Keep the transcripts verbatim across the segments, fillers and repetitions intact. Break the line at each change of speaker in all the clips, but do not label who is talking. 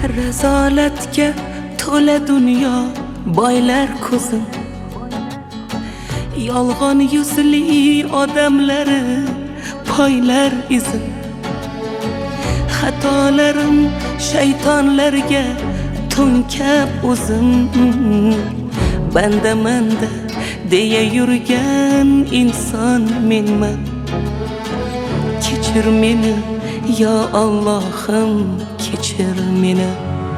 Razolatga to'la dunyo boylar ko'zim, yolg'on yuzli odamlari poylar izim. Xatolarim shaytonlarga to'nkab o'zim, banda manda deya yurgan inson menman. Kechir meni yo Allohim, kechir meni.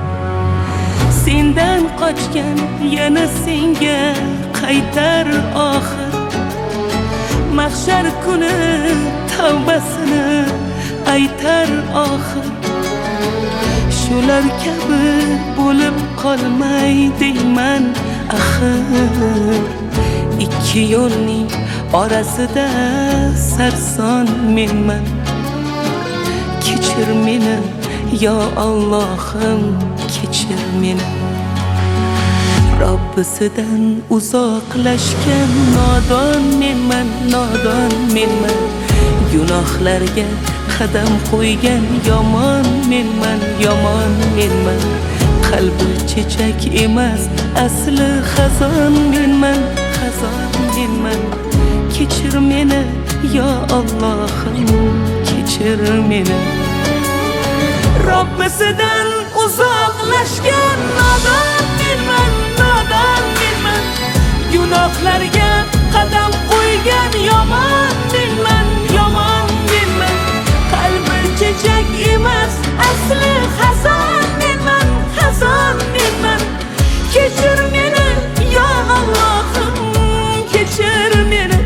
Sendan qochgan yana senga qaytar oxir. Mahshar kuni tavbasini aytar oxir. Shular kabi bo'lib qolmay deyman axir. Ikki yo'lning orasida sarson menman. Kechir meni yo Allohim, kechir meni. Robbisidan uzoqlashgan nodon menman, nodon menman. Gunohlarga qadam qo'ygan yomon menman, yomon menman. Qalbi chechak emas, asli xazon menman, xazon menman. Kechir meni yo Allohim, kechir meni. Robbisidan uzoqlashgan nodon menman, nodon menman. Gunohlarga qadam qo'ygan yomon menman, yomon menman. Qalbi chechak emas, asli xazon menman, xazon menman. Kechir meni yo Allohim, kechir meni.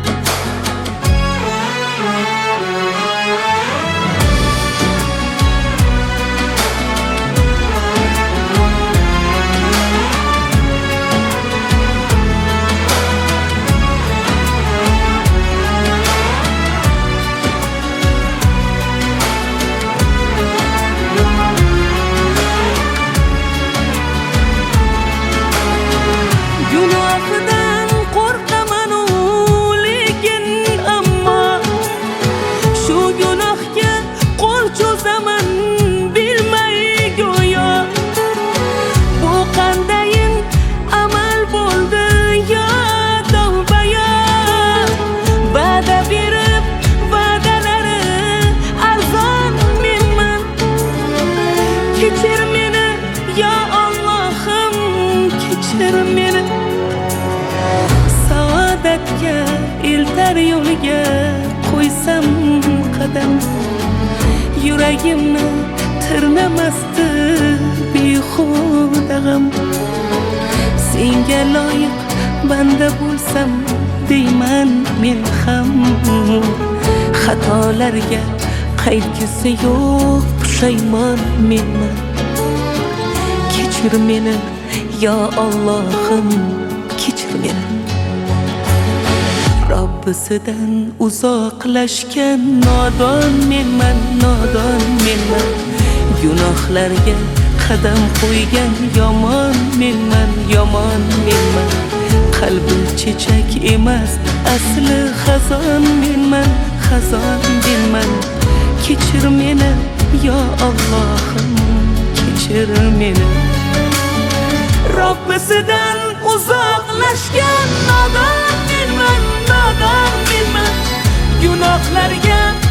Gunohidan qo'rqaman u, lekin ammo shu gunohga qo'l cho'zaman bilmay go'yo. Bu qandayin amal bo'ldi yo tavbaya. Va'da berib va'dalari arzon menman. Kechir meni yo Allohim, kechir meni. Saodatga eltar yo'liga qo'ysam qadam, yuragimni tirnamasdi behuda g'am. Senga loyiq banda bo'lsam deyman men ham. Xatolarga qaytgisi yo'q pushaymon menman. Kechir meni yo Allohim, kechir meni. Robbisidan uzoqlashgan nodon menman, nodon menman. Gunohlarga qadam qo'ygan yomon menman, yomon menman. Qalbi chechak emas, asli xazon menman, xazon menman. Kechir meni yo Allohim, kechir meni. Robbisidan uzoqlashgan nodon menman, nodon menman. Gunohlarga